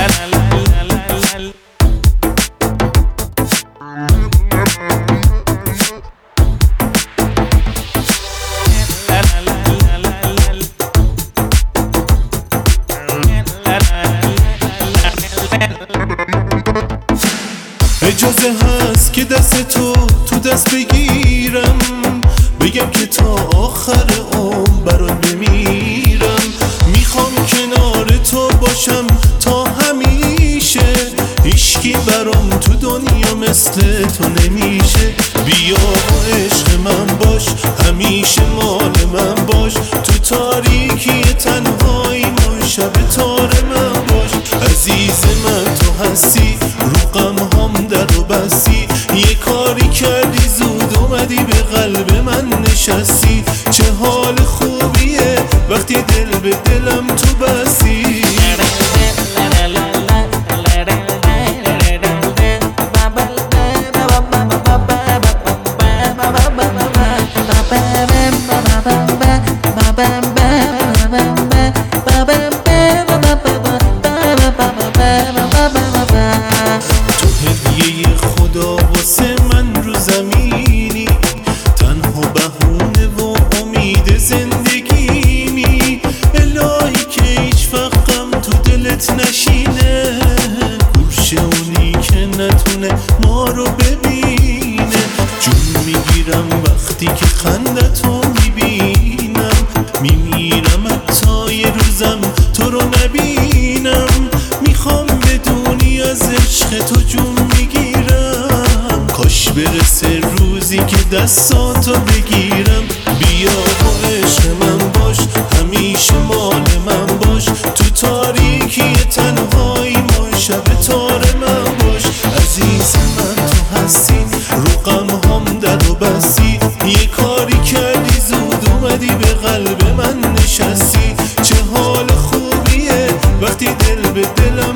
اجازه هست که دست تو دست بگیرم، بگم که تا آخر عمر برات بمیرم. میخوام کنار تو باشم تا همیشه، هیچکی برام تو دنیا مثل تو نمیشه. بیا و عشق من باش، همیشه مال من باش، تو تاریکی تنهایی ما شب تار من باش. عزیز من تو هستی، رو غمهام در و بستی، یه کاری کردی زود اومدی به قلب من نشستی. چه حال خوبیه وقتی دل به دلم تو بستی. تو هدیه خدا واسه من رو زمینی، تنها بهونه و امید زندگیمی. الهی که هیچ وقتم تو دلت نشینه، گوشه اونی که نتونه ما رو ببینه. جون میگیرم وقتی که خندتو میبینم، میمیرم حتی یه روزم تو رو نبینم. میخوام بدونی از عشق تو جون میگیرم، کاش برسه روزی که دستاتو بگیرم. بیا و عشق من باش، همیشه مال من باش، تو تاریکی تنهایی ما شب تار من باش. عزیز من تو هستی، رو غمهام در و بستی، یه کاری کردی زود اومدی به قلب من نشستی. چه حال خوبیه وقتی دل به دلم